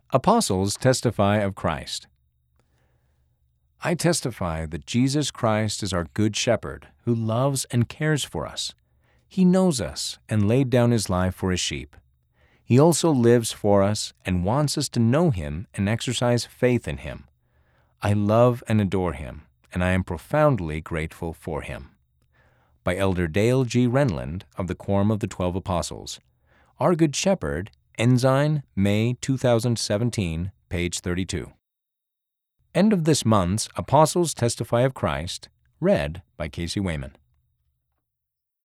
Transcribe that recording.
Apostles testify of Christ. I testify that Jesus Christ is our good shepherd who loves and cares for us. He knows us and laid down his life for his sheep. He also lives for us and wants us to know him and exercise faith in him. I love and adore him, and I am profoundly grateful for him. By Elder Dale G. Renlund of the Quorum of the 12 Apostles. Our Good Shepherd, Ensign, May 2017, page 32. End of this month's Apostles Testify of Christ, read by Casey Wayman.